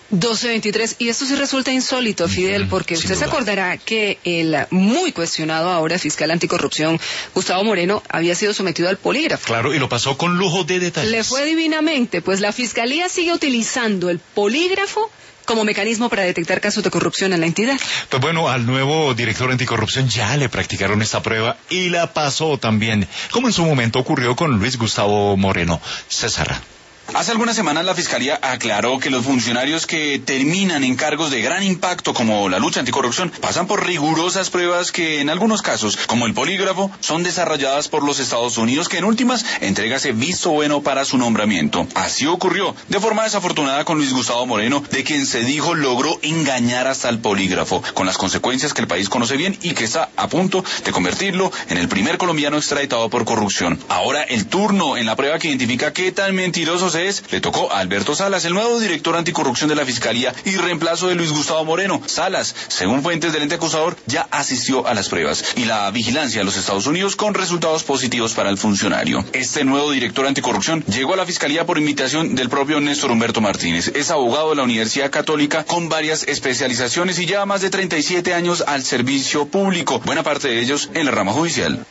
12:23, y esto sí resulta insólito, Fidel, porque usted se acordará que el muy cuestionado ahora fiscal anticorrupción, Gustavo Moreno, había sido sometido al polígrafo. Claro, y lo pasó con lujo de detalles. Le fue divinamente, pues la fiscalía sigue utilizando el polígrafo como mecanismo para detectar casos de corrupción en la entidad. Pues bueno, al nuevo director anticorrupción ya le practicaron esta prueba y la pasó también, como en su momento ocurrió con Luis Gustavo Moreno. César. Hace algunas semanas la Fiscalía aclaró que los funcionarios que terminan en cargos de gran impacto como la lucha anticorrupción pasan por rigurosas pruebas que en algunos casos, como el polígrafo, son desarrolladas por los Estados Unidos, que en últimas entrega ese visto bueno para su nombramiento. Así ocurrió de forma desafortunada con Luis Gustavo Moreno, de quien se dijo logró engañar hasta el polígrafo, con las consecuencias que el país conoce bien y que está a punto de convertirlo en el primer colombiano extraditado por corrupción. Ahora el turno en la prueba que identifica qué tan mentirosos le tocó a Alberto Salas, el nuevo director anticorrupción de la Fiscalía y reemplazo de Luis Gustavo Moreno. Salas, según fuentes del ente acusador, ya asistió a las pruebas y la vigilancia de los Estados Unidos con resultados positivos para el funcionario. Este nuevo director anticorrupción llegó a la Fiscalía por invitación del propio Néstor Humberto Martínez. Es abogado de la Universidad Católica con varias especializaciones y lleva más de 37 años al servicio público, buena parte de ellos en la rama judicial.